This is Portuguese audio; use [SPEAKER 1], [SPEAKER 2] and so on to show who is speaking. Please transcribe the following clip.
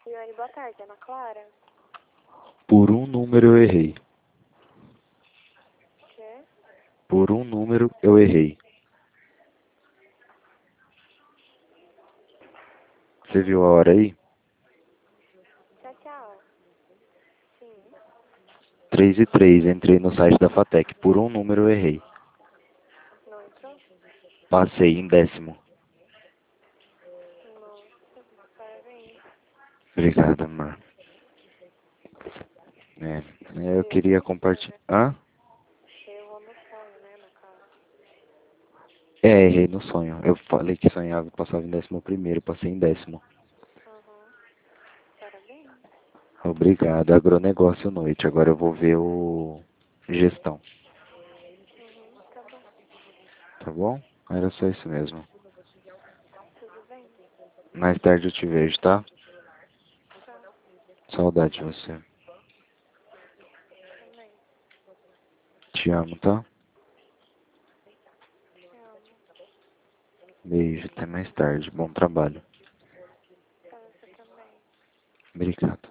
[SPEAKER 1] Ciane, boa tarde, Ana Clara.
[SPEAKER 2] Por um número eu errei.
[SPEAKER 1] Quê?
[SPEAKER 2] Por um número eu errei. Você viu a hora aí?
[SPEAKER 1] Tchau, tchau. Sim.
[SPEAKER 2] 3:03. Entrei no site da FATEC. Por um número eu errei.
[SPEAKER 1] Não entrou?
[SPEAKER 2] Passei em 10º.
[SPEAKER 1] Nossa, parabéns.
[SPEAKER 2] Obrigado, amor. Eu queria compartilhar. Hã?
[SPEAKER 1] Errou no sonho, né, no caso.
[SPEAKER 2] Errei no sonho. Eu falei que sonhava e passava em 11º, passei em 10º.
[SPEAKER 1] Parabéns.
[SPEAKER 2] Obrigado. Agronegócio noite. Agora eu vou ver o gestão.
[SPEAKER 1] Tá bom.
[SPEAKER 2] Tá bom? Era só isso mesmo.
[SPEAKER 1] Tudo bem?
[SPEAKER 2] Mais tarde eu te vejo, tá?
[SPEAKER 1] Tá.
[SPEAKER 2] Saudade de você.
[SPEAKER 1] Também.
[SPEAKER 2] Te amo, tá?
[SPEAKER 1] Te amo.
[SPEAKER 2] Beijo. Até mais tarde. Bom trabalho.
[SPEAKER 1] Pra você também.
[SPEAKER 2] Obrigado.